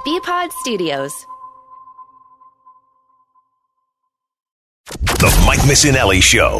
BPod Studios. The Mike Missinelli Show.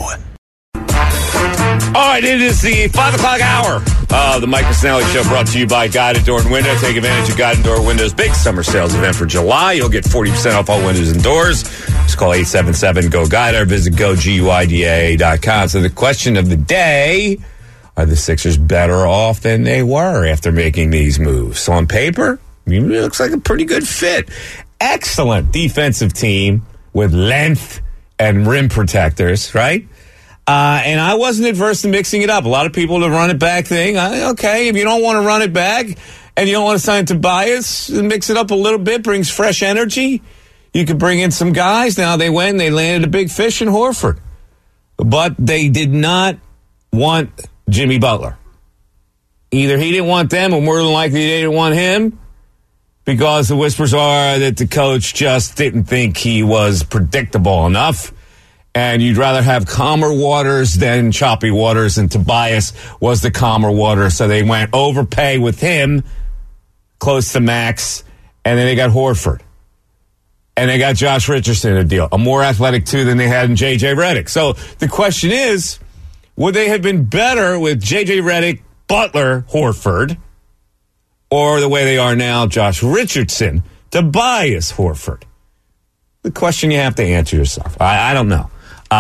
All right, it is the 5 o'clock hour of the Mike Missinelli Show, brought to you by Guided Door and Window. Take advantage of Guided Door Windows' big summer sales event for July. You'll get 40% off all windows and doors. Just call 877-GO-GUIDE or visit GoGuida.com. So the question of the day, are the Sixers better off than they were after making these moves? So on paper, it looks like a pretty good fit. Excellent defensive team with length and rim protectors, right? And I wasn't adverse to mixing it up. A lot of people, the run it back thing. Okay, if you don't want to run it back and you don't want to sign Tobias, mix it up a little bit, brings fresh energy. You could bring in some guys. Now they went and they landed a big fish in Horford. But they did not want Jimmy Butler. Either he didn't want them or more than likely they didn't want him, because the whispers are that the coach just didn't think he was predictable enough. And you'd rather have calmer waters than choppy waters, and Tobias was the calmer water. So they went overpay with him, close to max, and then they got Horford. And they got Josh Richardson a deal, a more athletic two than they had in J.J. Redick. So the question is, would they have been better with J.J. Redick, Butler, Horford, or the way they are now, Josh Richardson, Tobias, Horford? The question you have to answer yourself. I don't know.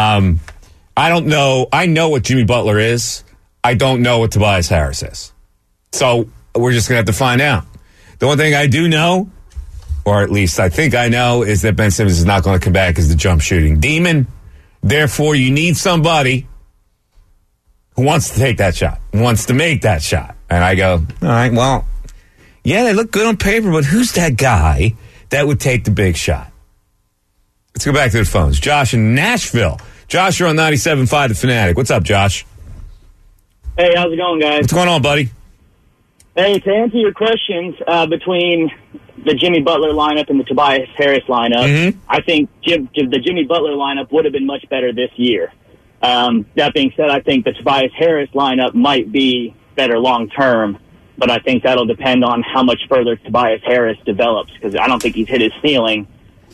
I don't know. I know what Jimmy Butler is. I don't know what Tobias Harris is. So we're just going to have to find out. The one thing I do know, or at least I think I know, is that Ben Simmons is not going to come back as the jump shooting demon. Therefore, you need somebody who wants to take that shot, wants to make that shot. And I go, all right, well, yeah, they look good on paper, but who's that guy that would take the big shot? Let's go back to the phones. Josh in Nashville. Josh, you're on 97.5 The Fanatic. What's up, Josh? Hey, how's it going, guys? What's going on, buddy? Hey, to answer your questions between the Jimmy Butler lineup and the Tobias Harris lineup, I think the Jimmy Butler lineup would have been much better this year. That being said, I think the Tobias Harris lineup might be better long-term, but I think that'll depend on how much further Tobias Harris develops, because I don't think he's hit his ceiling.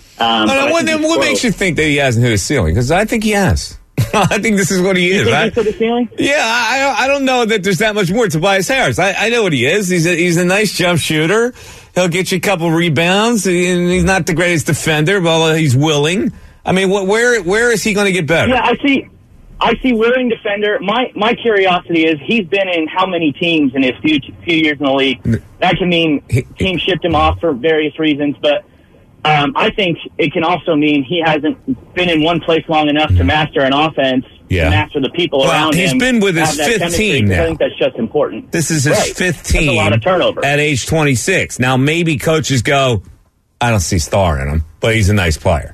What makes you think that he hasn't hit his ceiling? Because I think he has. I think this is what he is. You think he's hit his ceiling? Yeah, I don't know that there's that much more to Tobias Harris. I know what he is. He's a nice jump shooter. He'll get you a couple rebounds. He's not the greatest defender, but he's willing. I mean, where is he going to get better? Yeah, I see willing defender. My curiosity is, he's been in how many teams in his few years in the league? That can mean teams shipped him off for various reasons, but I think it can also mean he hasn't been in one place long enough to master an offense, to master the people around him. He's been with his fifth team now. I think that's just important. This is his fifth team. That's a lot of turnover. At age 26. Now, maybe coaches go, I don't see star in him, but he's a nice player.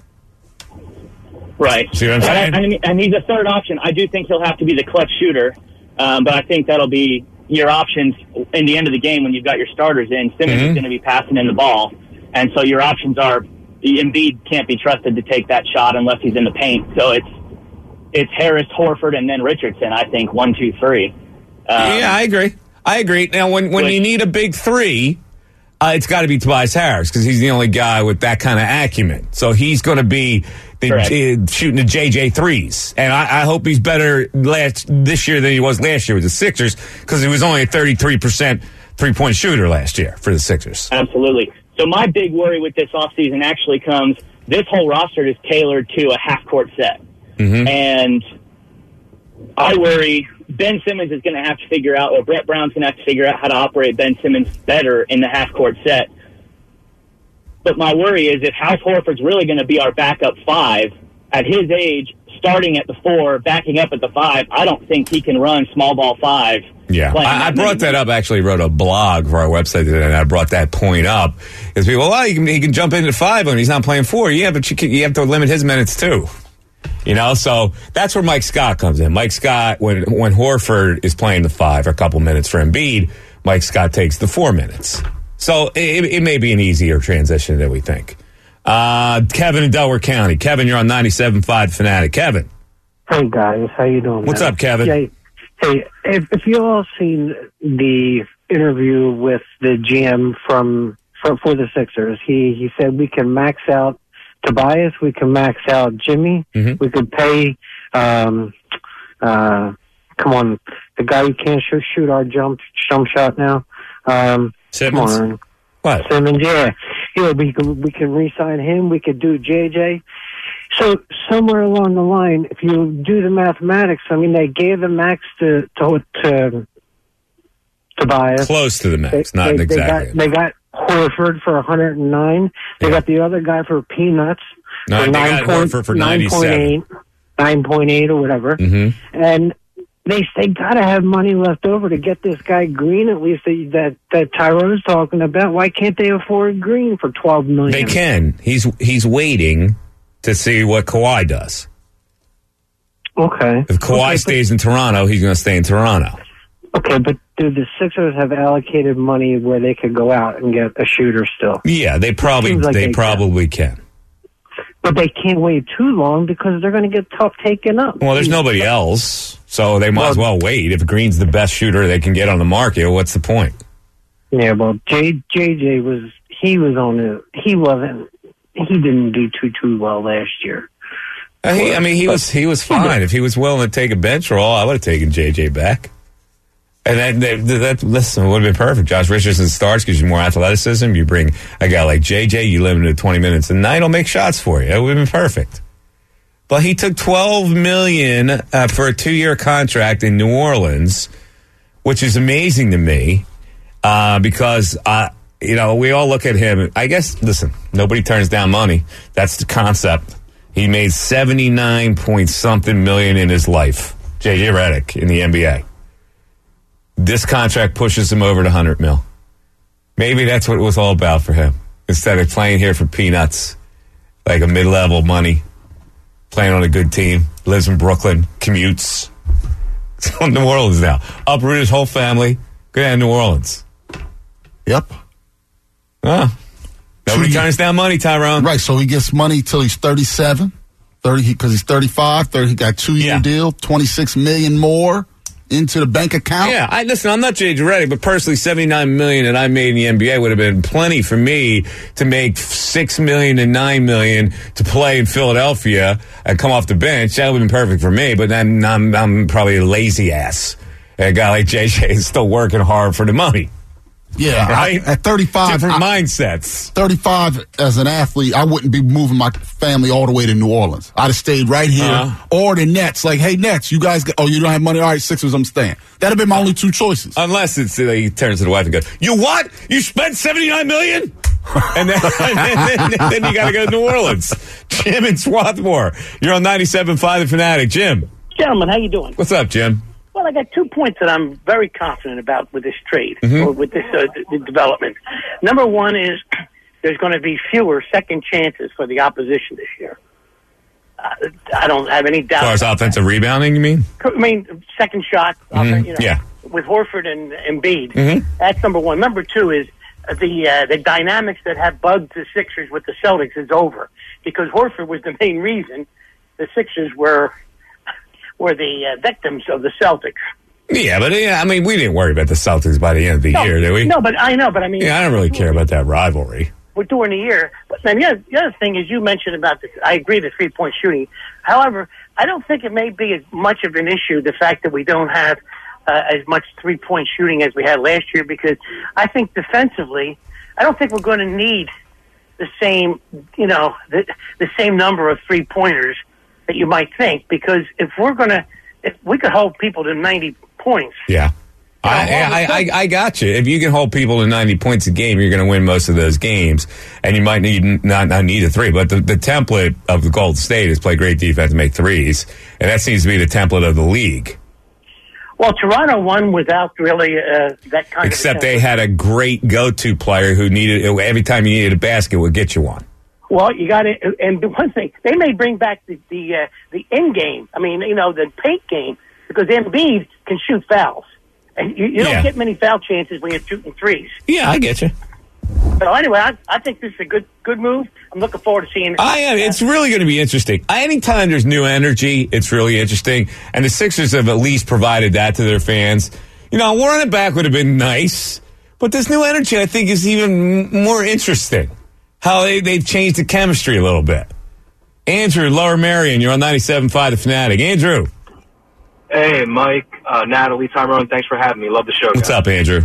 Right. See what I'm saying? And he's a third option. I do think he'll have to be the clutch shooter, but I think that'll be your options in the end of the game when you've got your starters in. Simmons is going to be passing in the ball. And so your options are, Embiid can't be trusted to take that shot unless he's in the paint. So it's Harris, Horford, and then Richardson, I think, 1, 2, 3. Yeah, I agree. Now, when you need a big three, it's got to be Tobias Harris, because he's the only guy with that kind of acumen. So he's going to be shooting the JJ threes. And I hope he's better this year than he was last year with the Sixers, because he was only a 33% three-point shooter last year for the Sixers. Absolutely. So my big worry with this offseason actually comes, this whole roster is tailored to a half-court set. And I worry Ben Simmons is going to have to figure out, or Brett Brown's going to have to figure out how to operate Ben Simmons better in the half-court set. But my worry is, if House Horford's really going to be our backup five, at his age, starting at the 4, backing up at the 5, I don't think he can run small ball 5. Yeah, I brought that up. Actually, wrote a blog for our website today, and I brought that point up. Because people, he can jump into 5 when he's not playing 4. Yeah, but you have to limit his minutes too. So that's where Mike Scott comes in. Mike Scott, when Horford is playing the 5 for a couple minutes for Embiid, Mike Scott takes the 4 minutes. So it may be an easier transition than we think. Kevin in Delaware County. Kevin, you're on 97.5 Fanatic. Kevin. Hey, guys. How you doing, What's man? up, Kevin? Yeah, hey, if you all seen the interview with the GM from for the Sixers. He said we can max out Tobias, we can max out Jimmy, we could pay come on, the guy who can't shoot our jump shot now. Simmons? Come on. What? Simmons, yeah. We can re-sign him. We could do JJ. So somewhere along the line, if you do the mathematics, I mean, they gave the max to Tobias. Close to the max, not exactly. They got Horford for 109. They got the other guy for peanuts. No, they got Horford for 97. 9.8 or whatever. And they got to have money left over to get this guy Green, at least that Tyrone's talking about. Why can't they afford Green for $12 million? They can. He's waiting to see what Kawhi does. Okay. If Kawhi stays in Toronto, he's going to stay in Toronto. Okay, but do the Sixers have allocated money where they could go out and get a shooter still? Yeah, they probably can. But they can't wait too long because they're going to get tough taken up. Well, there's nobody else, so they might as well wait. If Green's the best shooter they can get on the market, what's the point? Yeah, well, JJ he didn't do too well last year. He was fine. If he was willing to take a bench role, I would have taken JJ back. And listen, it would have been perfect. Josh Richardson starts, gives you more athleticism. You bring a guy like JJ, you limit him to 20 minutes a night, he'll make shots for you. It would have been perfect. But he took $12 million for a 2-year contract in New Orleans, which is amazing to me because we all look at him. I guess, listen, nobody turns down money. That's the concept. He made 79-point-something million in his life, JJ Redick, in the NBA. This contract pushes him over to $100 million. Maybe that's what it was all about for him. Instead of playing here for peanuts, like a mid-level money, playing on a good team, lives in Brooklyn, commutes. It's on New Orleans now. Uprooted his whole family, go down to New Orleans. Yep. Nobody turns down money, Tyrone. Right, so he gets money till he's 37, 30 because he's 35, 30, he got a 2-year deal, $26 million more into the bank account. Yeah, I'm not JJ Redick, but personally, $79 million that I made in the NBA would have been plenty for me to make $6 million and $9 million to play in Philadelphia and come off the bench. That would have been perfect for me, but then I'm probably a lazy ass. A guy like JJ is still working hard for the money. Yeah, right? At 35. Different mindsets. 35 as an athlete, I wouldn't be moving my family all the way to New Orleans. I'd have stayed right here. Or the Nets. Like, hey, Nets, you guys, you don't have money? All right, Sixers, I'm staying. That'd have been my only two choices. Unless he turns to the wife and goes, you what? You spent $79 million? and then you got to go to New Orleans. Jim in Swarthmore. You're on 97.5 The Fanatic. Jim. Gentlemen, how you doing? What's up, Jim? Well, I got 2 points that I'm very confident about with this trade or with this development. Number one is there's going to be fewer second chances for the opposition this year. I don't have any doubt. As far as offensive rebounding, you mean? I mean, second shot, with Horford and Embiid. That's number one. Number two is the dynamics that have bugged the Sixers with the Celtics is over because Horford was the main reason the Sixers were the victims of the Celtics. Yeah, but we didn't worry about the Celtics by the end of the year, did we? No, but I know, but I mean... Yeah, I don't really care about that rivalry. We're during the year. But then the other thing is you mentioned about this, I agree, the three-point shooting. However, I don't think it may be as much of an issue, the fact that we don't have as much three-point shooting as we had last year, because I think defensively, I don't think we're going to need the same, the same number of three-pointers that you might think, because if we could hold people to 90 points. Yeah. I got you. If you can hold people to 90 points a game, you're going to win most of those games, and you might not need a three. But the template of the Golden State is play great defense and make threes, and that seems to be the template of the league. Well, Toronto won without really that kind Except they had a great go-to player who needed every time you needed a basket would get you one. Well, you got to, and one thing, they may bring back the end game. I mean, the paint game, because Embiid can shoot fouls. And you don't get many foul chances when you're shooting threes. Yeah, I get you. So anyway, I think this is a good move. I'm looking forward to seeing it. I am. It's really going to be interesting. Anytime there's new energy, it's really interesting. And the Sixers have at least provided that to their fans. Warren it back would have been nice. But this new energy, I think, is even more interesting. How they've changed the chemistry a little bit. Andrew, Lower Merion, you're on 97.5 The Fanatic. Andrew. Hey, Mike, Natalie, Tyrone, thanks for having me. Love the show, guys. What's up, Andrew?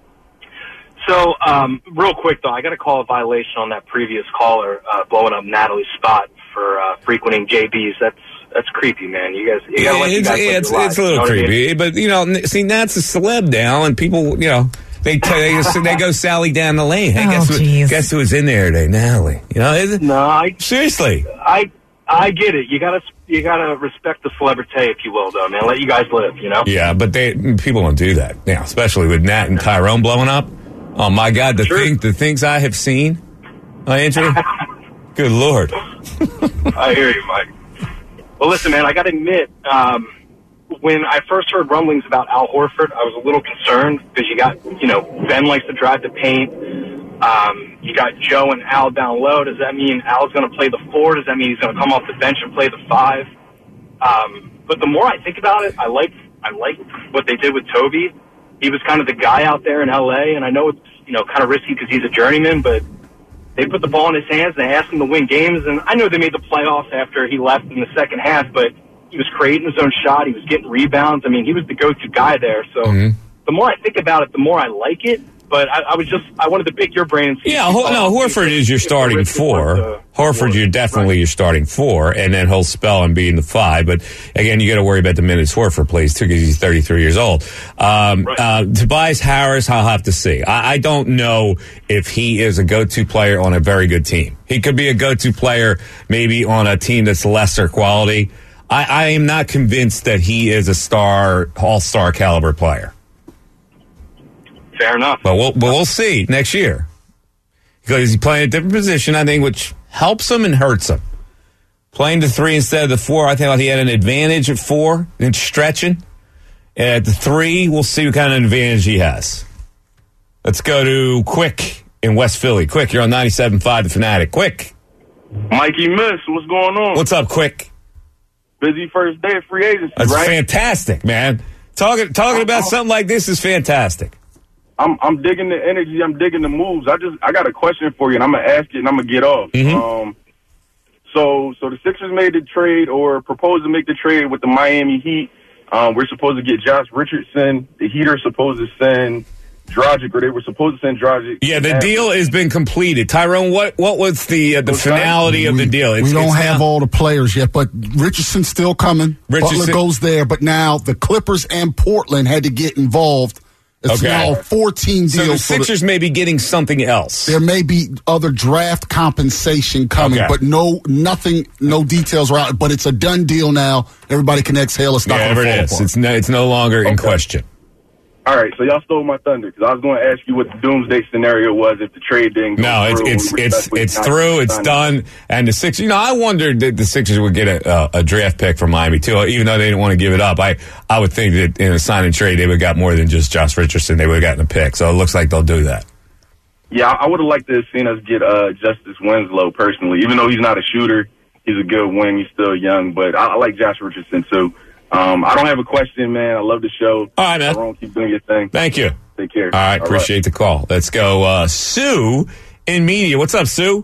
So, real quick, though, I got to call a violation on that previous caller blowing up Natalie's spot for frequenting JB's. That's creepy, man. You guys let you guys it's a little creepy. But, see, Nat's a celeb now, and people, they go Sally down the lane. Hey, guess who's in there today? Natalie. Seriously. I get it. You gotta respect the celebrity, if you will, though, man. Let you guys live, Yeah, but people don't do that now, especially with Nat and Tyrone blowing up. Oh my God, the things I have seen, Andrew. Good Lord. I hear you, Mike. Well, listen, man, I got to admit, when I first heard rumblings about Al Horford, I was a little concerned because you got, Ben likes to drive the paint. You got Joe and Al down low. Does that mean Al's going to play the 4? Does that mean he's going to come off the bench and play the 5? But the more I think about it, I like what they did with Toby. He was kind of the guy out there in L.A., and I know it's, kind of risky because he's a journeyman, but they put the ball in his hands, and they asked him to win games, and I know they made the playoffs after he left in the second half, but he was creating his own shot. He was getting rebounds. I mean, he was the go-to guy there. So the more I think about it, the more I like it. But I wanted to pick your brain. And see Horford is your starting 4. Horford, you're definitely your starting 4, and then he'll spell and be in the 5. But again, you got to worry about the minutes Horford plays too because he's 33 years old. Tobias Harris, I'll have to see. I don't know if he is a go-to player on a very good team. He could be a go-to player maybe on a team that's lesser quality. I am not convinced that he is a all-star caliber player. Fair enough. But we'll see next year. Because he's playing a different position, I think, which helps him and hurts him. Playing the 3 instead of the 4, I think he had an advantage at 4 in stretching. At the 3, we'll see what kind of advantage he has. Let's go to Quick in West Philly. Quick, you're on 97.5 The Fanatic. Quick. Mikey Miss, what's going on? What's up, Quick? Busy first day of free agency, That's right? fantastic, man. Talking about something like this is fantastic. I'm digging the energy. I'm digging the moves. I got a question for you, and I'm gonna ask it, and I'm gonna get off. Mm-hmm. So the Sixers made the trade, or proposed to make the trade with the Miami Heat. We're supposed to get Josh Richardson. The Heat are supposed to send Dragic, or they were supposed to send Dragic. Yeah, the deal has been completed. Tyrone, what was the finality of the deal? We don't have all the players yet, but Richardson's still coming. Butler goes there, but now the Clippers and Portland had to get involved. It's now a 14 deal. So the Sixers may be getting something else. There may be other draft compensation coming, but no details are out. But it's a done deal now. Everybody can exhale. It's not going to fall apart. It's no longer in question. All right, so y'all stole my thunder because I was going to ask you what the doomsday scenario was if the trade didn't go through. It's through. It's done. And the Sixers, I wondered that the Sixers would get a draft pick from Miami too, even though they didn't want to give it up. I would think that in a sign and trade they would have got more than just Josh Richardson. They would have gotten a pick. So it looks like they'll do that. Yeah, I would have liked to have seen us get Justice Winslow personally, even though he's not a shooter. He's a good wing. He's still young, but I like Josh Richardson too. I don't have a question, man. I love the show. All right, man. Tyrone, keep doing your thing. Thank you. Take care. All right, appreciate the call. Let's go, Sue in media. What's up, Sue?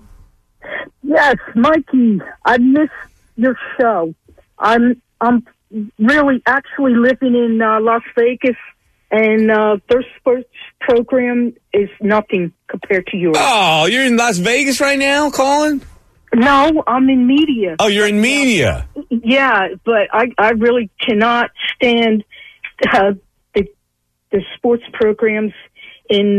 Yes, Mikey. I miss your show. I'm really actually living in Las Vegas, and their sports program is nothing compared to yours. Oh, you're in Las Vegas right now, calling? No, I'm in media. Oh, you're in media. Yeah, but I really cannot stand the sports programs in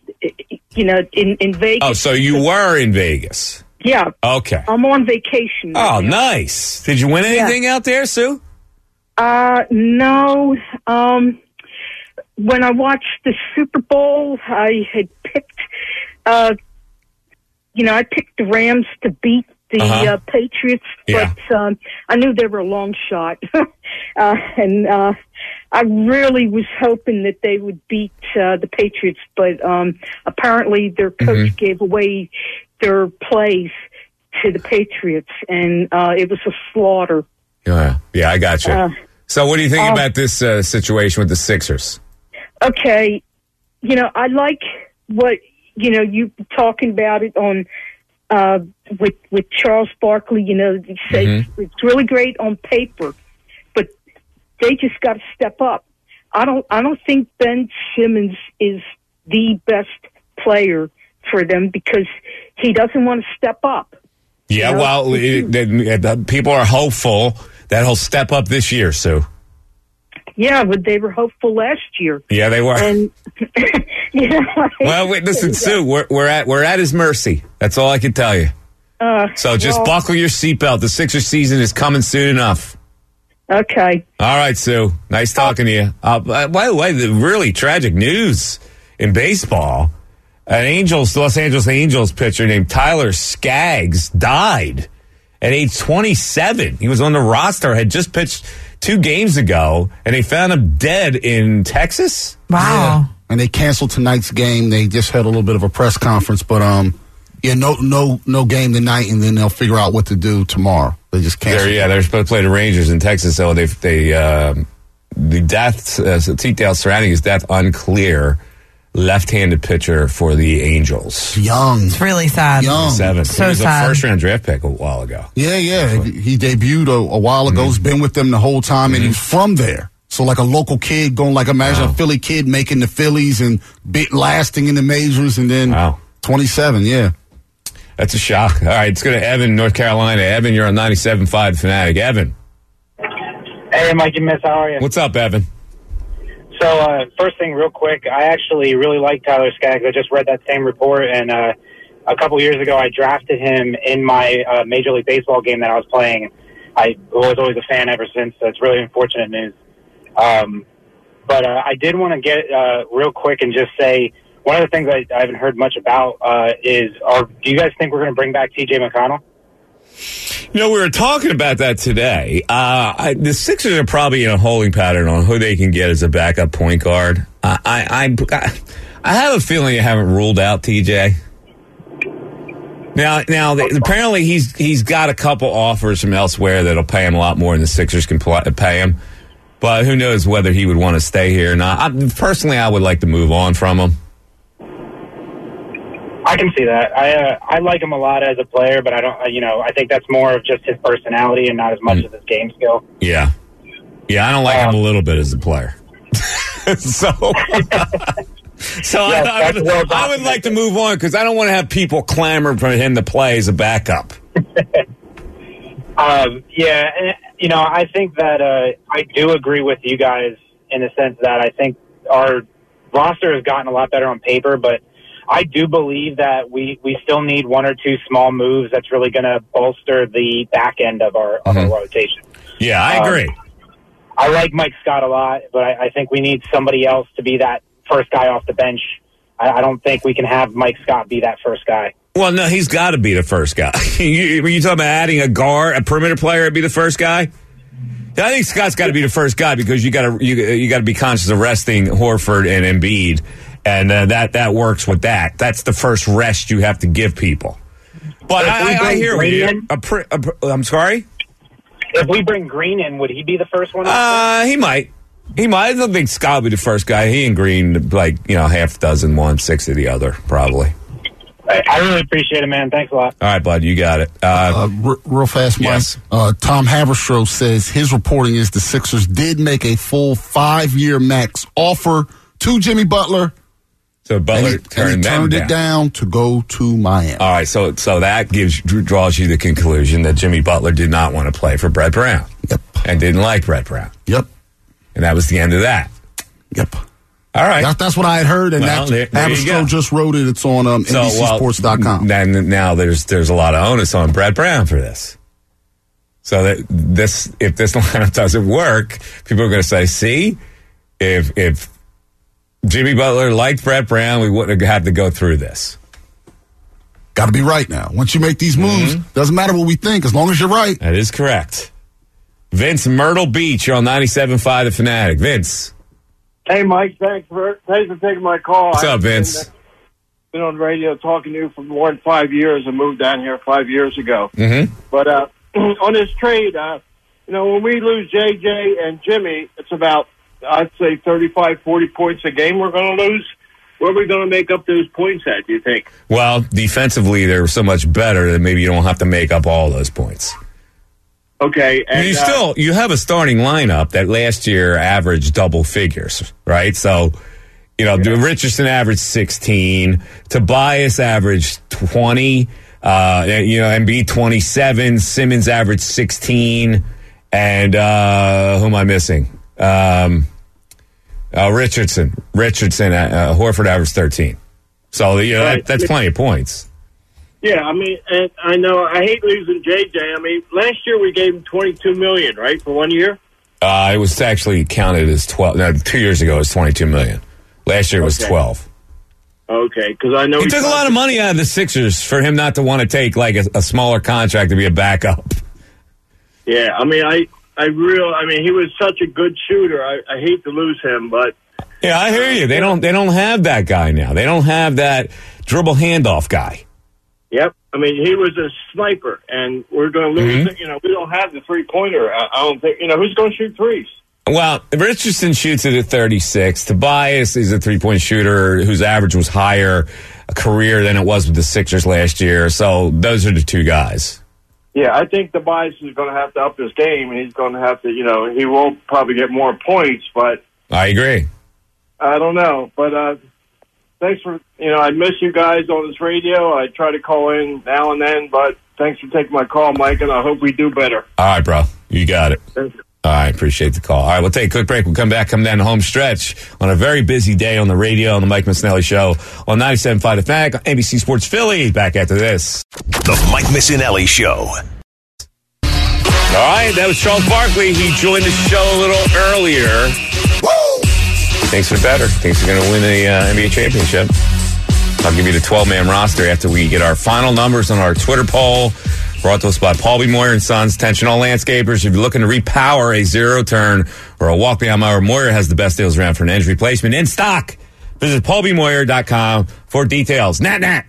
Vegas. Oh, so you were in Vegas? Yeah. Okay. I'm on vacation. Oh, nice. Did you win anything out there, Sue? No. When I watched the Super Bowl, I had picked. I picked the Rams to beat the Patriots, but I knew they were a long shot. And I really was hoping that they would beat the Patriots, but apparently their coach gave away their plays to the Patriots, and it was a slaughter. Yeah, I got you. So what do you think about this situation with the Sixers? Okay, I like what, you talking about it on, with Charles Barkley, you say it's really great on paper, but they just got to step up. I don't think Ben Simmons is the best player for them because he doesn't want to step up. Yeah, well, people are hopeful that he'll step up this year, Sue. Yeah, but they were hopeful last year. Yeah, they were. And well, wait, listen, Sue, we're at his mercy. That's all I can tell you. So just buckle your seatbelt. The Sixers season is coming soon enough. Okay. All right, Sue. Nice talking to you. By the way, the really tragic news in baseball: Los Angeles Angels pitcher named Tyler Skaggs died at age 27. He was on the roster, had just pitched 2 games ago, and they found him dead in Texas. Wow. Yeah. And they canceled tonight's game. They just had a little bit of a press conference, but no game tonight, and then they'll figure out what to do tomorrow. They just canceled. They're supposed to play the Rangers in Texas, so the details surrounding his death unclear. Left-handed pitcher for the Angels. Young. It's really sad. Young. 7. So he was sad. a first-round draft pick a while ago. Yeah. He debuted a while ago. He's been with them the whole time, and he's from there. So like a local kid going, imagine a Philly kid making the Phillies and lasting in the majors, and then 27, yeah. That's a shock. All right, let's go to Evan, North Carolina. Evan, you're on 97.5 Fanatic. Evan. Hey, Mike and Miss, how are you? What's up, Evan? So, first thing, real quick, I actually really like Tyler Skaggs. I just read that same report, and a couple years ago, I drafted him in my Major League Baseball game that I was playing. I was always a fan ever since, so it's really unfortunate news. But I did want to get real quick and just say, one of the things I haven't heard much about is, do you guys think we're going to bring back T.J. McConnell? We were talking about that today. The Sixers are probably in a holding pattern on who they can get as a backup point guard. I have a feeling you haven't ruled out TJ. Now, apparently he's got a couple offers from elsewhere that'll pay him a lot more than the Sixers can pay him. But who knows whether he would want to stay here or not. Personally, I would like to move on from him. I can see that. I like him a lot as a player, but I don't. I think that's more of just his personality and not as much as his game skill. Yeah, I don't like him a little bit as a player. I would like to move on because I don't want to have people clamor for him to play as a backup. I think that I do agree with you guys in the sense that I think our roster has gotten a lot better on paper, but I do believe that we still need 1 or 2 small moves that's really going to bolster the back end of our rotation. Yeah, I agree. I like Mike Scott a lot, but I think we need somebody else to be that first guy off the bench. I don't think we can have Mike Scott be that first guy. Well, no, he's got to be the first guy. When you talking about adding a guard, a perimeter player to be the first guy? I think Scott's got to be the first guy because you got to be conscious of resting Horford and Embiid. And that works with that. That's the first rest you have to give people. But I hear you. I'm sorry? If we bring Green in, would he be the first one? He might. I don't think Scott would be the first guy. He and Green, half dozen one, 6 of the other, probably. I really appreciate it, man. Thanks a lot. All right, bud. You got it. Real fast, Mike. Yes. Tom Haberstroh says his reporting is the Sixers did make a full 5-year max offer to Jimmy Butler. So Butler turned it down to go to Miami. All right, so that draws you the conclusion that Jimmy Butler did not want to play for Brett Brown. Yep. And didn't like Brett Brown. Yep. And that was the end of that. Yep. All right. That's what I had heard, and Haberstroh just wrote it. It's on NBCSports.com. Now there's a lot of onus on Brett Brown for this. So that if this lineup doesn't work, people are going to say, see, if Jimmy Butler liked Brett Brown, we wouldn't have had to go through this. Got to be right now. Once you make these moves, doesn't matter what we think, as long as you're right. That is correct. Vince, Myrtle Beach, you're on 97.5 The Fanatic. Vince. Hey, Mike, thanks for taking my call. What's up, Vince? Been on radio talking to you for more than 5 years. I moved down here 5 years ago. Mm-hmm. But on this trade, when we lose JJ and Jimmy, it's about, I'd say, 35, 40 points a game we're going to lose. Where are we going to make up those points at, do you think? Well, defensively, they're so much better that maybe you don't have to make up all those points. Okay. And, you have a starting lineup that last year averaged double figures, right? So, Richardson averaged 16, Tobias averaged 20, Embiid 27, Simmons averaged 16, and who am I missing? Richardson, Horford averaged 13. So, right. That's plenty of points. Yeah, I mean, and I know I hate losing JJ. I mean, last year we gave him $22 million, right, for 1 year? It was actually counted as 12. No, 2 years ago it was $22 million. Last year it was 12. Okay, because I know he took a lot of money out of the Sixers for him not to want to take like a smaller contract to be a backup. Yeah, I mean, he was such a good shooter. I hate to lose him, but yeah, I hear you. They don't have that guy now. They don't have that dribble handoff guy. Yep. I mean, he was a sniper, and we're going to lose. Mm-hmm. We don't have the three-pointer. I don't think. Who's going to shoot threes? Well, Richardson shoots it at 36. Tobias is a three-point shooter whose average was higher a career than it was with the Sixers last year. So those are the two guys. Yeah, I think Tobias is going to have to up his game, and he's going to have to, he will probably get more points, but I agree. I don't know. But thanks for, I miss you guys on this radio. I try to call in now and then, but thanks for taking my call, Mike, and I hope we do better. All right, bro. You got it. Thank you. All right, appreciate the call. All right, we'll take a quick break. We'll come back, come down the home stretch on a very busy day on the radio on the Mike Missanelli Show on 97.5 The Fan, ABC Sports Philly. Back after this. The Mike Missanelli Show. All right, that was Charles Barkley. He joined the show a little earlier. Woo! Thinks they're better. Thinks they're going to win the NBA championship. I'll give you the 12-man roster after we get our final numbers on our Twitter poll. Brought to us by Paul B. Moyer & Sons. Attention all landscapers. If you're looking to repower a zero-turn or a walk-behind mower, Moyer has the best deals around for an engine replacement in stock. Visit paulbmoyer.com for details. Nat.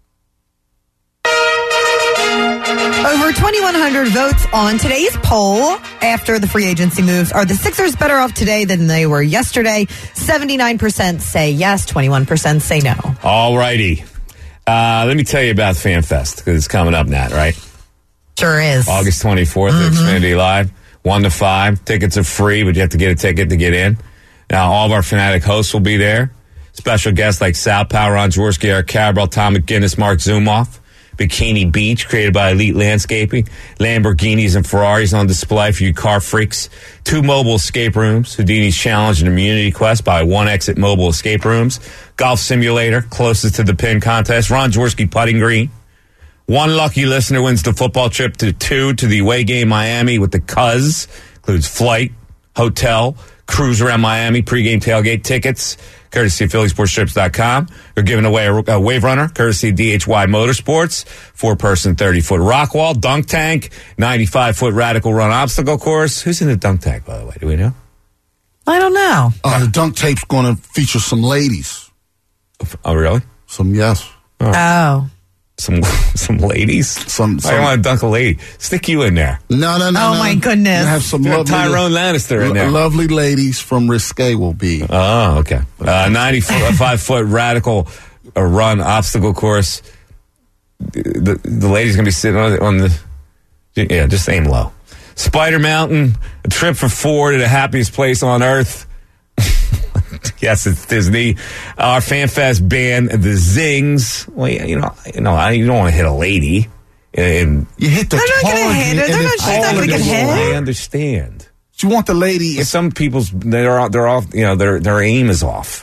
Over 2,100 votes on today's poll after the free agency moves. Are the Sixers better off today than they were yesterday? 79% say yes, 21% say no. All righty. Let me tell you about FanFest, because it's coming up, Nat, right? Sure is. August 24th at Xfinity Live, 1 to 5. Tickets are free, but you have to get a ticket to get in. Now, all of our Fanatic hosts will be there. Special guests like Sal Powell, Ron Jaworski, Eric Cabral, Tom McGinnis, Mark Zumoff. Bikini Beach, created by Elite Landscaping. Lamborghinis and Ferraris on display for you car freaks. 2 mobile escape rooms. Houdini's Challenge and Immunity Quest by One Exit Mobile Escape Rooms. Golf simulator, closest to the pin contest. Ron Jaworski putting green. 1 lucky listener wins the football trip to the away game Miami with the Cuz. Includes flight, hotel, cruise around Miami, pregame tailgate tickets. Courtesy of PhillySportsTrips.com. They're giving away a Wave Runner, courtesy of DHY Motorsports, 4-person 30-foot rock wall, dunk tank, 95-foot radical run obstacle course. Who's in the dunk tank, by the way? Do we know? I don't know. The dunk tape's going to feature some ladies. Oh, really? Yes. Oh. Some ladies? Some. I don't want to dunk a lady. Stick you in there. No. Oh, my goodness. Have some lovely Tyrone Lannister in there. Lovely ladies from Risque will be. Oh, okay. 95-foot radical run obstacle course. The lady's going to be sitting on the... Yeah, just aim low. Spider Mountain, a trip for 4 to the happiest place on earth. Yes, it's Disney. Our FanFest band, the Zings. Well, you don't want to hit a lady. And you hit the target. She's not going to get hit. I understand. You want the lady. But some people's they're off. Their aim is off.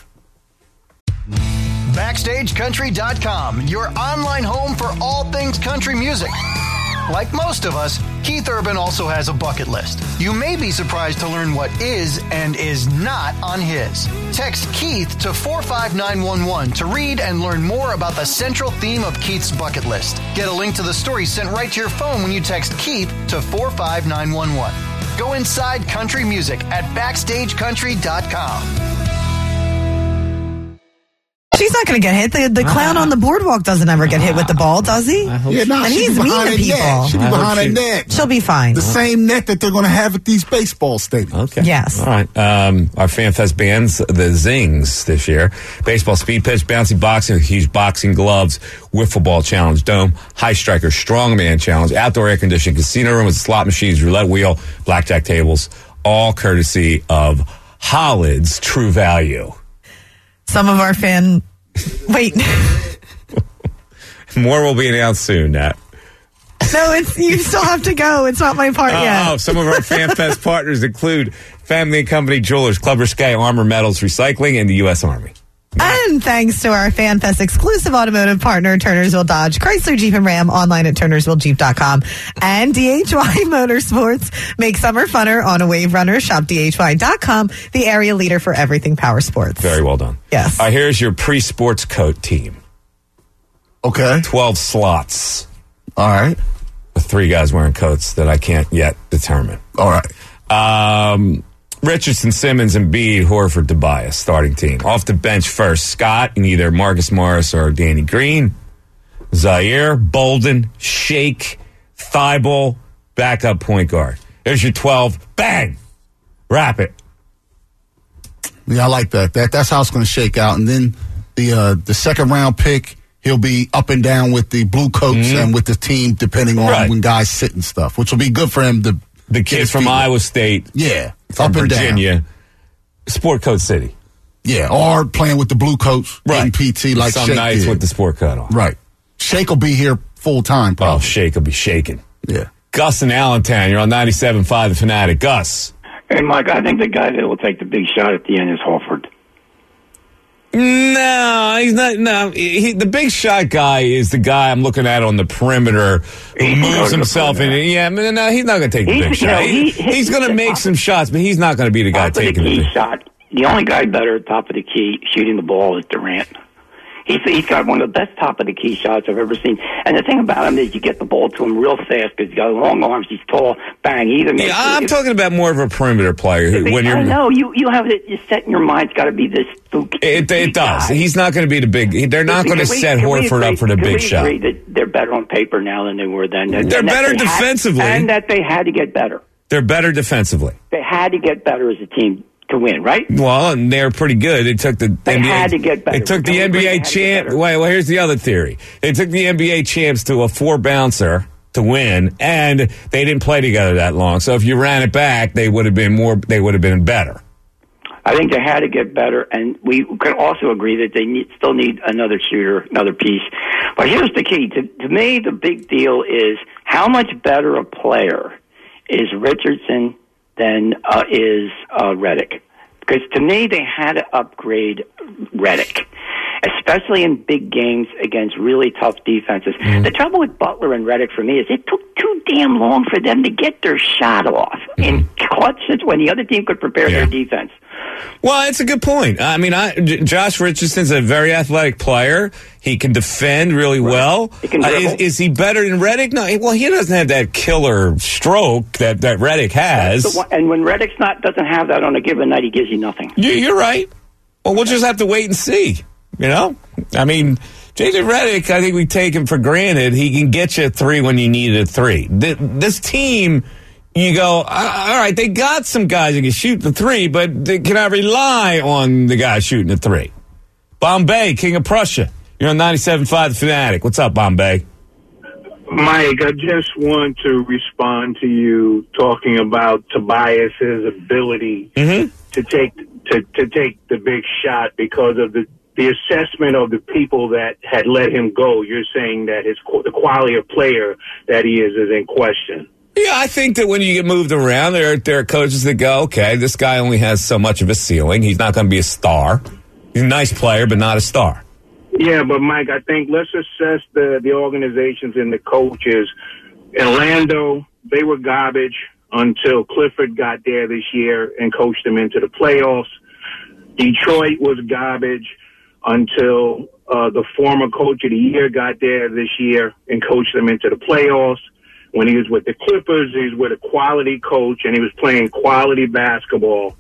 BackstageCountry.com, your online home for all things country music. Like most of us, Keith Urban also has a bucket list. You may be surprised to learn what is and is not on his. Text Keith to 45911 to read and learn more about the central theme of Keith's bucket list. Get a link to the story sent right to your phone when you text Keith to 45911. Go inside country music at BackstageCountry.com. She's not going to get hit. The clown on the boardwalk doesn't ever get hit with the ball, does he? Yeah, no, and she'll he's be mean behind to that people. net. She'll be behind that net. She'll be fine. The same net that they're going to have at these baseball stadiums. Okay. Yes. All right. Our FanFest bands, the Zings this year. Baseball, speed pitch, bouncy boxing, huge boxing gloves, wiffle ball challenge, dome, high striker, strongman challenge, outdoor air conditioning, casino room with slot machines, roulette wheel, blackjack tables, all courtesy of Hollids True Value. Some of our Wait. More will be announced soon, Nat. No, you still have to go. It's not my part yet. Oh, some of our FanFest partners include Family and Company Jewelers, Club Risque, Armor Metals Recycling, and the U.S. Army. And thanks to our FanFest exclusive automotive partner, Turnersville Dodge, Chrysler Jeep and Ram, online at turnersvillejeep.com. And DHY Motorsports. Make summer funner on a Wave Runner. Shop DHY.com, the area leader for everything power sports. Very well done. Yes. Here's your pre-sports coat team. Okay. 12 slots. All right. With 3 guys wearing coats that I can't yet determine. All right. Richardson, Simmons, and Embiid, Horford, Tobias, starting team. Off the bench first, Scott and either Marcus Morris or Danny Green. Zaire, Bolden, Shake, Thibault, backup point guard. There's your 12. Bang! Wrap it. Yeah, I like that. That's how it's going to shake out. And then the second round pick, he'll be up and down with the blue coats and with the team, depending on when guys sit and stuff, which will be good for him. The kid from Iowa State. Yeah. From up and Virginia. down. Sport coat city. Yeah, or playing with the blue coats in PT like some Shake nights did. with the sport coat on. Right. Shake will be here full time, probably. Oh, Shake will be shaking. Yeah. Gus in Allentown, you're on 97.5 The Fanatic. Gus. Hey, Mike, I think the guy that will take the big shot at the end is Horford. No, he's not. No, the big shot guy is the guy I'm looking at on the perimeter who moves himself in. Yeah, no, he's not going to take the big shot. He's going to make some shots, but he's not going to be the guy taking the big shot. The only guy better at top of the key shooting the ball is Durant. He's got one of the best top of the key shots I've ever seen. And the thing about him is you get the ball to him real fast because he's got long arms. He's tall. Bang. Yeah, I'm talking about more of a perimeter player. I know you have it. You set in your mind. It's got to be this. It does. He's not going to be the big. They're not going to set Horford up for the big shot. Agree that they're better on paper now than they were then. They're better defensively, and that they had to get better. They're better defensively. They had to get better as a team to win, right? Well, and they're pretty good. They took the they NBA. Had to get better. They took the NBA champ. Well, here's the other theory. They took the NBA champs to a 4-bouncer to win, and they didn't play together that long. So if you ran it back, they would have been more. They would have been better. I think they had to get better, and we could also agree that they still need another shooter, another piece. But here's the key. To me, the big deal is how much better a player is Richardson than is Redick. Because to me, they had to upgrade Redick, especially in big games against really tough defenses. Mm-hmm. The trouble with Butler and Redick for me is it took too damn long for them to get their shot off in clutches when the other team could prepare their defense. Well, it's a good point. I mean, Josh Richardson's a very athletic player. He can defend really well. He can is he better than Redick? No. Well, he doesn't have that killer stroke that Redick has. And when Redick doesn't have that on a given night, he gives you nothing. You're right. Well, we'll just have to wait and see. You know? I mean, J.J. Redick, I think we take him for granted. He can get you a 3 when you need a 3. This team... You go, all right, they got some guys that can shoot the 3, but can I rely on the guy shooting the 3? Bombay, King of Prussia. You're on 97.5 The Fanatic. What's up, Bombay? Mike, I just want to respond to you talking about Tobias's ability to take the big shot because of the assessment of the people that had let him go. You're saying that the quality of player that he is in question. Yeah, I think that when you get moved around, there are coaches that go, okay, this guy only has so much of a ceiling. He's not going to be a star. He's a nice player, but not a star. Yeah, but Mike, I think let's assess the organizations and the coaches. Orlando, they were garbage until Clifford got there this year and coached them into the playoffs. Detroit was garbage until the former coach of the year got there this year and coached them into the playoffs. When he was with the Clippers, he was with a quality coach, and he was playing quality basketball.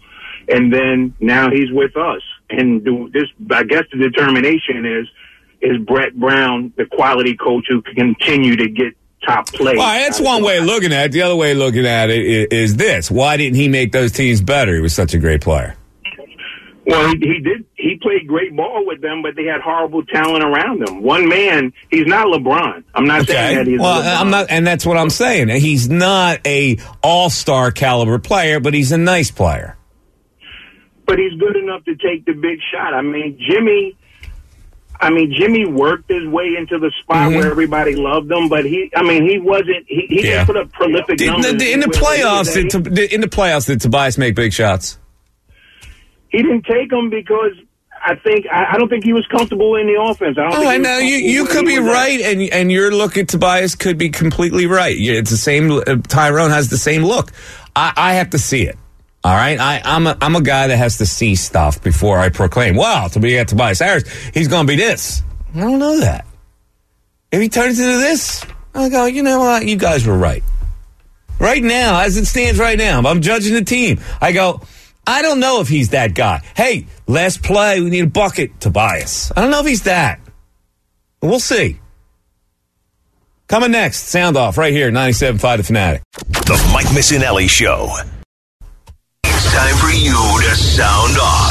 and then now he's with us. And I guess the determination is Brett Brown the quality coach who can continue to get top play? Well, that's one way of looking at it. The other way of looking at it is this. Why didn't he make those teams better? He was such a great player. Well, he did. He played great ball with them, but they had horrible talent around him. One man, he's not LeBron. I'm not saying that he's LeBron. I'm not, and that's what I'm saying. He's not a all-star caliber player, but he's a nice player. But he's good enough to take the big shot. I mean, Jimmy worked his way into the spot where everybody loved him, but he didn't put up prolific numbers. In the playoffs, did Tobias make big shots? He didn't take them because I don't think he was comfortable in the offense. I know you could be right, and your look at Tobias could be completely right. It's the same. Tyrone has the same look. I have to see it. All right, I'm a guy that has to see stuff before I proclaim. Wow, to be at Tobias Harris, he's going to be this. I don't know that. If he turns into this, I go, you know what? You guys were right. Right now, as it stands right now, I'm judging the team. I go, I don't know if he's that guy. Hey, last play, we need a bucket. Tobias. I don't know if he's that. We'll see. Coming next, Sound Off right here, 97.5 The Fanatic. The Mike Missinelli Show. It's time for you to sound off.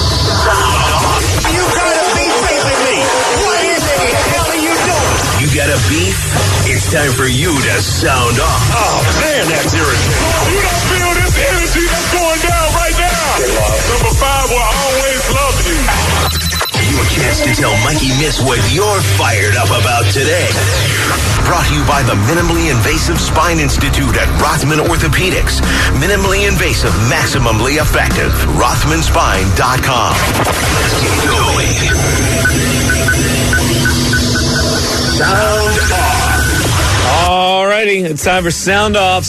You got a beef with me. What in the hell are you doing? You got a beef? It's time for you to sound off. Oh, man, that's irritating. You don't feel this energy that's going down right now. Number 5 will always love you. Your chance to tell Mikey Miss what you're fired up about today. Brought to you by the Minimally Invasive Spine Institute at Rothman Orthopedics. Minimally invasive, maximally effective. RothmanSpine.com. Let's get going. Sound Off. All righty, it's time for Sound Off,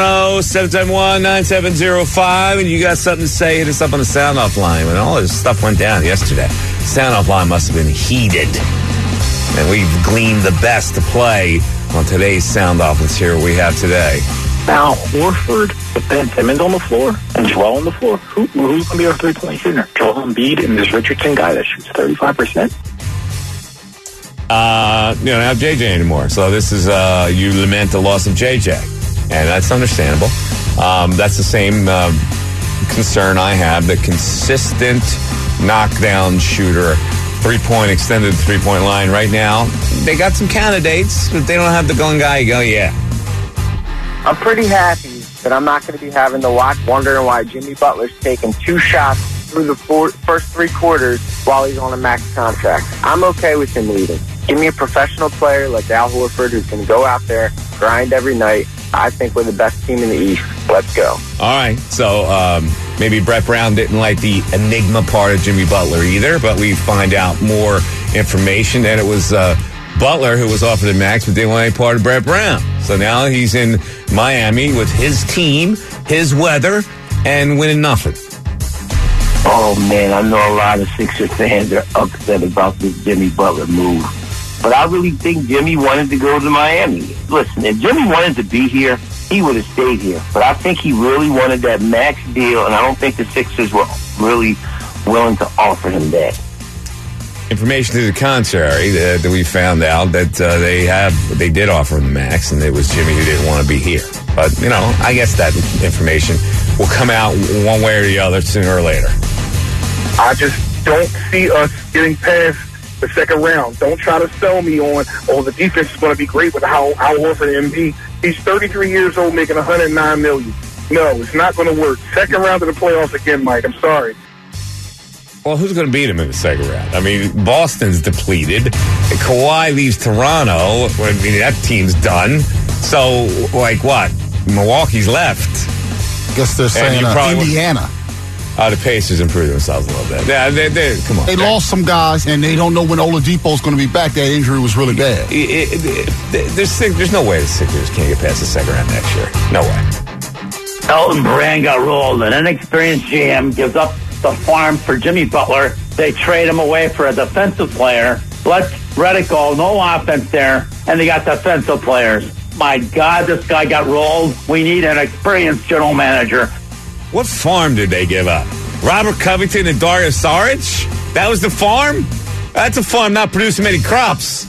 610-771-9705, and you got something to say, hit us up on the Sound Off line. When all this stuff went down yesterday, Sound Off line must have been heated, and we've gleaned the best to play on today's Sound Off. Let's hear what we have today. Al Horford with Ben Simmons on the floor and Joel on the floor. Who's going to be our three-point shooter? Joel Embiid and this Richardson guy that shoots 35%? You don't have JJ anymore. So this is, you lament the loss of JJ. And that's understandable. That's the same concern I have. The consistent knockdown shooter, extended three-point line right now. They got some candidates, but they don't have the gun guy. You go, yeah. I'm pretty happy that I'm not going to be having to watch wondering why Jimmy Butler's taking 2 shots through the first 3 quarters while he's on a max contract. I'm okay with him leaving. Give me a professional player like Al Horford who's going to go out there, grind every night. I think we're the best team in the East. Let's go. All right. So maybe Brett Brown didn't like the enigma part of Jimmy Butler either, but we find out more information that it was Butler who was offered a max, but didn't want any part of Brett Brown. So now he's in Miami with his team, his weather, and winning nothing. Oh, man, I know a lot of Sixers fans are upset about this Jimmy Butler move. But I really think Jimmy wanted to go to Miami. Listen, if Jimmy wanted to be here, he would have stayed here. But I think he really wanted that max deal, and I don't think the Sixers were really willing to offer him that. Information to the contrary, that we found out that they did offer him the max, and it was Jimmy who didn't want to be here. But, I guess that information will come out one way or the other sooner or later. I just don't see us getting past the second round. Don't try to sell me on, the defense is going to be great with Al Horford and Embiid. He's 33 years old making $109 million. No, it's not going to work. Second round of the playoffs again, Mike. I'm sorry. Well, who's going to beat him in the second round? I mean, Boston's depleted. Kawhi leaves Toronto. That team's done. So, what? Milwaukee's left. Guess they're saying Indiana. The Pacers improved themselves a little bit. Yeah, come on. They lost some guys, and they don't know when Oladipo's going to be back. That injury was really bad. There's no way the Sixers can't get past the second round next year. No way. Elton Brand got rolled. An inexperienced GM gives up the farm for Jimmy Butler. They trade him away for a defensive player. Let Redick go. No offense there. And they got defensive players. My God, this guy got rolled. We need an experienced general manager. What farm did they give up? Robert Covington and Dario Saric? That was the farm? That's a farm not producing many crops.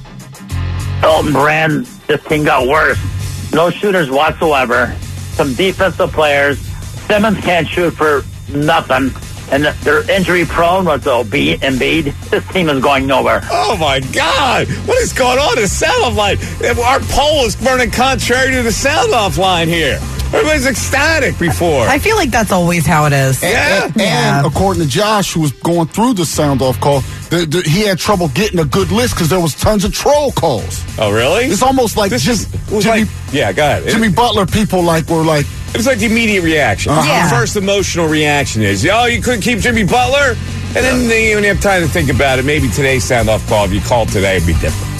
Elton Brand, this thing got worse. No shooters whatsoever. Some defensive players. Simmons can't shoot for nothing. And they're injury prone with Embiid. This team is going nowhere. Oh, my God. What is going on? The sound-off line. Our poll is burning contrary to the sound-off line here. Everybody's ecstatic before. I feel like that's always how it is. And according to Josh, who was going through the sound-off call, he had trouble getting a good list because there was tons of troll calls. Oh, really? It's almost like Jimmy, yeah, go ahead. Jimmy Butler people were like... It was like the immediate reaction. The first emotional reaction is, you couldn't keep Jimmy Butler? And then you don't have time to think about it. Maybe today's sound-off call, if you called today, would be different.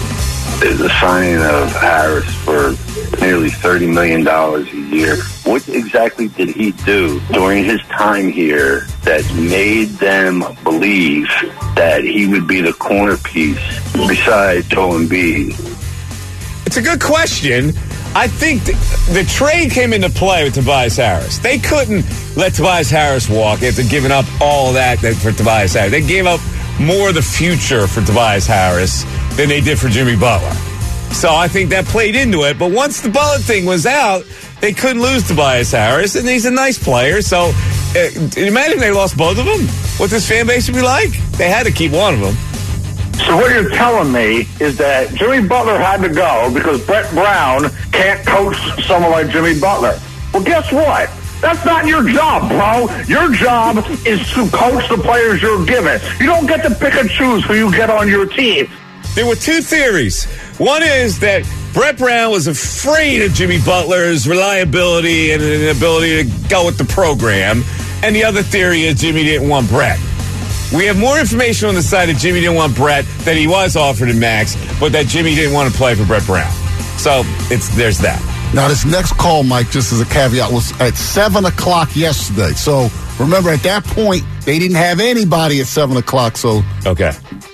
The signing of Harris for nearly $30 million a year. What exactly did he do during his time here that made them believe that he would be the corner piece besides Joel Embiid? It's a good question. I think the trade came into play with Tobias Harris. They couldn't let Tobias Harris walk after giving up all that for Tobias Harris. They gave up more of the future for Tobias Harris than they did for Jimmy Butler. So I think that played into it. But once the Butler thing was out, they couldn't lose Tobias Harris, and he's a nice player. So imagine they lost both of them. What this fan base would be like? They had to keep one of them. So what you're telling me is that Jimmy Butler had to go because Brett Brown can't coach someone like Jimmy Butler. Well, guess what? That's not your job, bro. Your job is to coach the players you're given. You don't get to pick and choose who you get on your team. There were two theories. One is that Brett Brown was afraid of Jimmy Butler's reliability and an ability to go with the program. And the other theory is Jimmy didn't want Brett. We have more information on the side that Jimmy didn't want Brett, that he was offered in max, but that Jimmy didn't want to play for Brett Brown. So there's that. Now, this next call, Mike, just as a caveat, was at 7 o'clock yesterday. So remember, at that point, they didn't have anybody at 7 o'clock. So okay.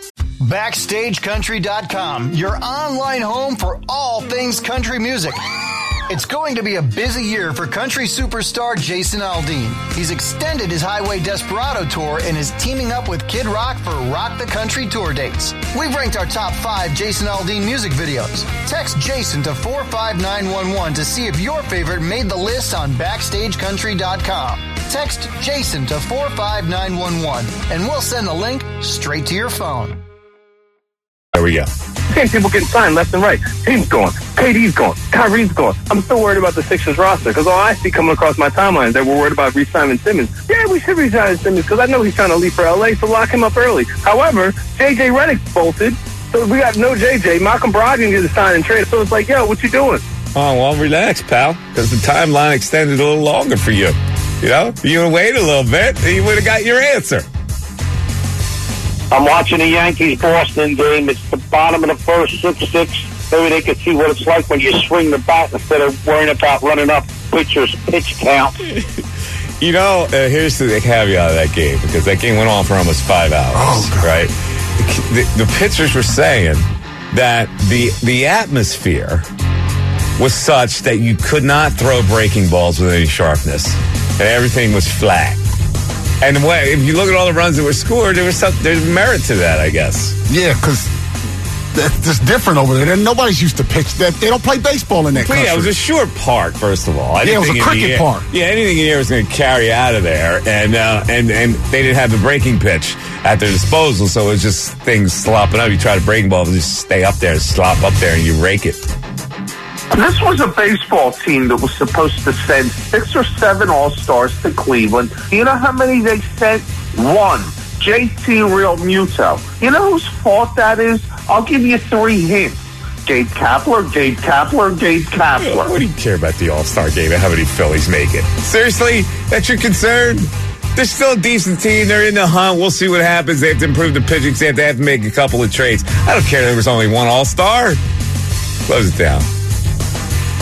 BackstageCountry.com, your online home for all things country music. It's going to be a busy year for country superstar Jason Aldean. He's extended his Highway Desperado tour and is teaming up with Kid Rock for Rock the Country tour dates. We've ranked our top 5 Jason Aldean music videos. Text Jason to 45911 to see if your favorite made the list on BackstageCountry.com. Text Jason to 45911 and we'll send the link straight to your phone. There we go. Same people getting signed left and right. Team's gone. KD's gone. Kyrie's gone. I'm still worried about the Sixers roster because all I see coming across my timeline is that we're worried about re-signing Simmons. Yeah, we should re-sign Simmons because I know he's trying to leave for LA, so lock him up early. However, JJ Redick bolted, so we got no JJ. Malcolm Brogdon gets signed and traded, so it's like, yo, what you doing? Oh, well, relax, pal, because the timeline extended a little longer for you. You know, you would have waited a little bit, and you would have got your answer. I'm watching the Yankees-Boston game. It's the bottom of the first, 6-6. Maybe they can see what it's like when you swing the bat instead of worrying about running up pitchers' pitch count. You know, here's the caveat of that game, because that game went on for almost 5 hours, right? The pitchers were saying that the atmosphere was such that you could not throw breaking balls with any sharpness, and everything was flat. And if you look at all the runs that were scored, there's merit to that, I guess. Yeah, because that's different over there. Nobody's used to pitch. They don't play baseball in that country. Yeah, it was a short park, first of all. It was a cricket park. Yeah, anything in the air was going to carry out of there. And they didn't have the breaking pitch at their disposal, so it was just things slopping up. You try to break ball, just stay up there and slop up there, and you rake it. This was a baseball team that was supposed to send 6 or 7 All-Stars to Cleveland. You know how many they sent? 1. JT Realmuto. You know whose fault that is? I'll give you 3 hints. Gabe Kapler, Gabe Kapler, Gabe Kapler. What do you care about the All-Star game and how many Phillies make it? Seriously? That's your concern? They're still a decent team. They're in the hunt. We'll see what happens. They have to improve the pitching. They have to make a couple of trades. I don't care there was only 1 All-Star. Close it down.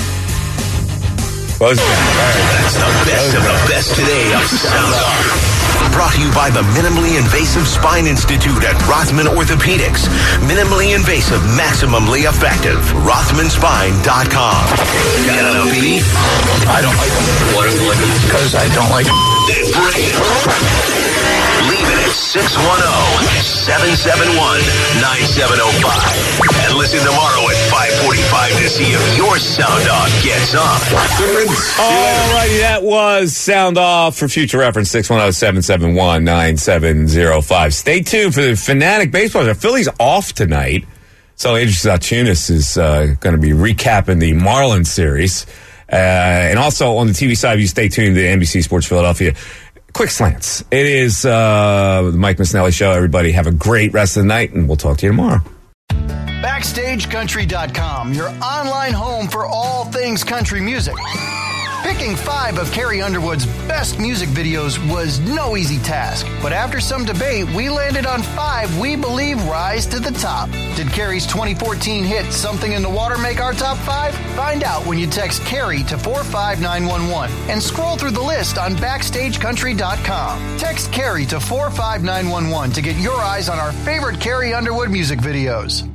That's the best of the best today of Sound Off. Brought to you by the Minimally Invasive Spine Institute at Rothman Orthopedics. Minimally invasive, maximally effective. RothmanSpine.com. Got an beef? I don't like them. What is it? Because I don't like them. Then bring it. Leave it at 610-771-9705. And listen tomorrow at 5:45 to see if your sound off gets on. All righty, that was Sound Off. For future reference, 610-771-9705. Stay tuned for the Fanatic Baseball. The Phillies off tonight, so Andrew Zaltunis is going to be recapping the Marlins series. And also on the TV side, you stay tuned to NBC Sports Philadelphia. Quick slants. It is the Mike Missanelli Show. Everybody have a great rest of the night, and we'll talk to you tomorrow. BackstageCountry.com, your online home for all things country music. Picking 5 of Carrie Underwood's best music videos was no easy task. But after some debate, we landed on 5 we believe rise to the top. Did Carrie's 2014 hit Something in the Water make our top 5? Find out when you text Carrie to 45911 and scroll through the list on BackstageCountry.com. Text Carrie to 45911 to get your eyes on our favorite Carrie Underwood music videos.